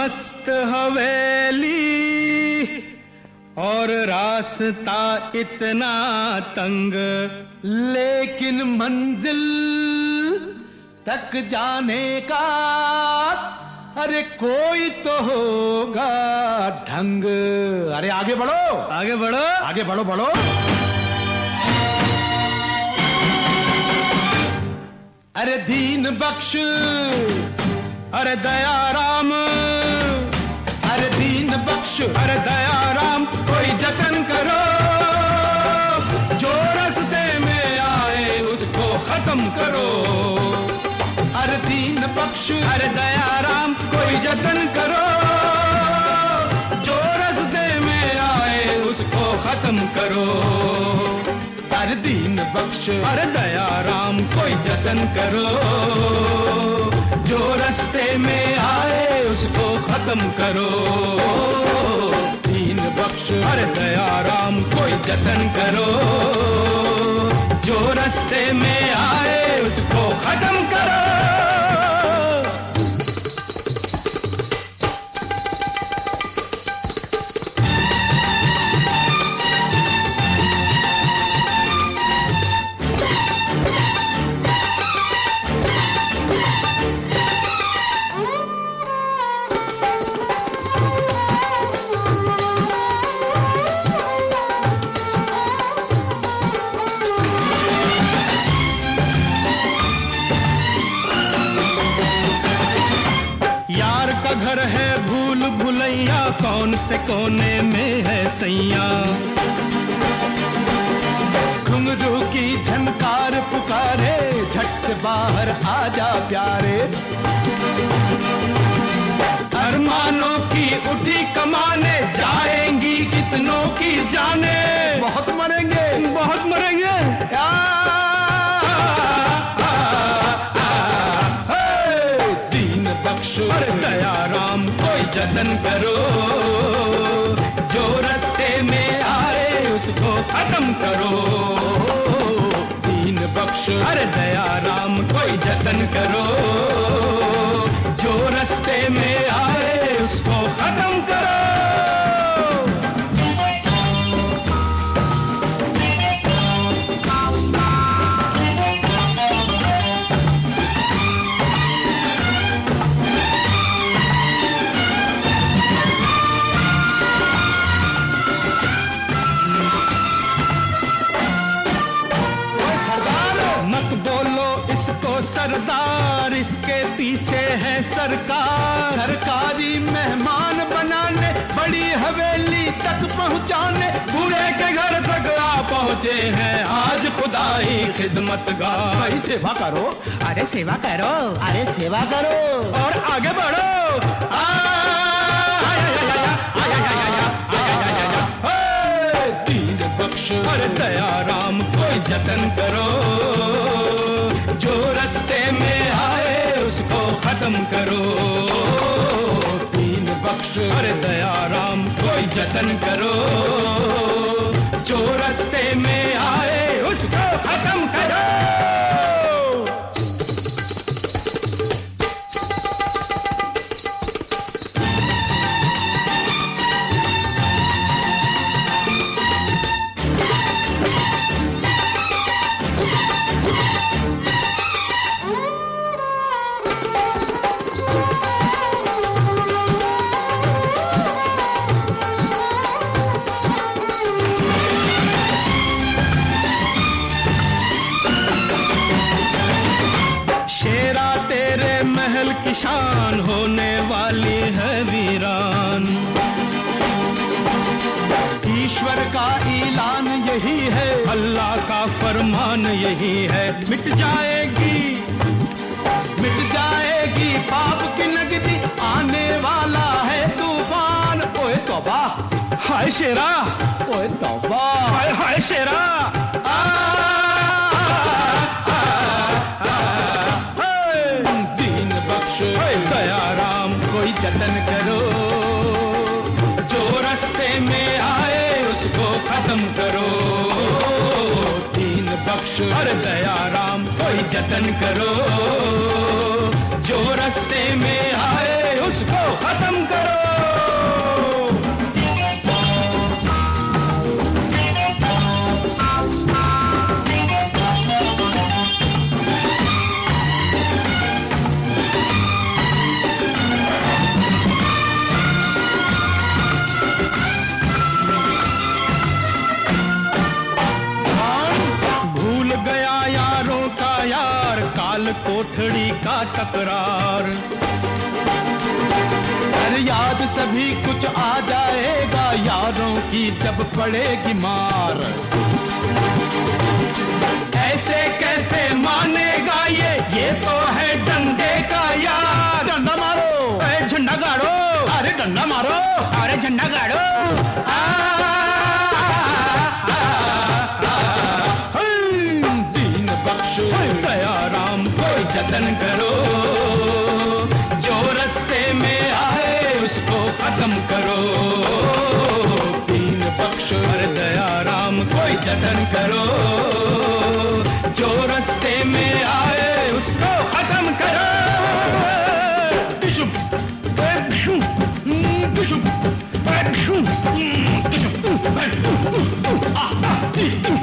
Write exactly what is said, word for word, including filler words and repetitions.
मस्त हवेली और रास्ता इतना तंग, लेकिन मंजिल तक जाने का अरे कोई तो होगा ढंग। अरे आगे बढ़ो, आगे बढ़ो, आगे बढ़ो बढ़ो। अरे दीन बख्श, अरे दया राम, अरे दीन बख्श, अरे दया राम, कोई जतन करो, जो रास्ते में आए उसको खत्म करो। अरे दीन बख्श, अरे दया राम, कोई जतन करो, जो रास्ते में आए उसको खत्म करो। अरे दीन बख्श, अरे दया राम, कोई जतन करो, जो रास्ते में आए उसको खत्म करो। दीन बख्श, अरे दया राम, कोई जतन करो, जो रास्ते में आए उसको खत्म करो। घर है भूल भुलैया, कौन से कोने में है सैया, घुंघरू की झनकार पुकारे, झट से बाहर आजा प्यारे। अरमानों की उठी कमाने, जाएंगी कितनों की जाने, बहुत मरेंगे बहुत मरेंगे। अरे दया राम, कोई जतन करो, जो रास्ते में आए उसको खत्म करो। दीन बख्श, अरे दया राम, कोई जतन करो, जो रास्ते में आए उसको खत्म करो। सरदार, इसके पीछे है सरकार, सरकारी मेहमान बनाने, बड़ी हवेली तक पहुंचाने, बूढ़े के घर तक आ पहुंचे हैं आज खुदा ही खिदमतगार। भाई सेवा करो, अरे सेवा करो, अरे सेवा करो और आगे बढ़ो। आ, दीन बख्श, अरे दया राम, कोई जतन करो, जो रास्ते में आए उसको खत्म करो। दीन बख्श, अरे दया राम, कोई जतन करो, जो रास्ते में आए उसको खत्म करो। शान होने वाली है वीरान, ईश्वर का ऐलान यही है, अल्लाह का फरमान यही है। मिट जाएगी मिट जाएगी पाप की नगदी, आने वाला है तूफान। ओए तौबा, हाय शेरा, ओए तौबा, हाय हाय शेरा। आ, दया राम, कोई जतन करो, जो रास्ते में आए उसको खत्म करो। दीन बख्श, अरे दया राम, कोई जतन करो, जो रास्ते में आए उसको खत्म करो। कोठड़ी का टकरार। अरे याद सभी कुछ आ जाएगा यारों की जब पड़ेगी मार। ऐसे कैसे मानेगा ये ये तो है डंडे का यार। डंडा मारो, अरे झंडा गाड़ो, अरे डंडा मारो, अरे झंडा गाड़ो। आ, दीन बख्श दया राम कोई जतन करो, जो रास्ते में आए उसको खत्म करो। दीन बख्श दया राम कोई जतन करो, जो रास्ते में आए उसको खत्म करो। किशुम, किशुम, किशुम, किशुम, किशुम,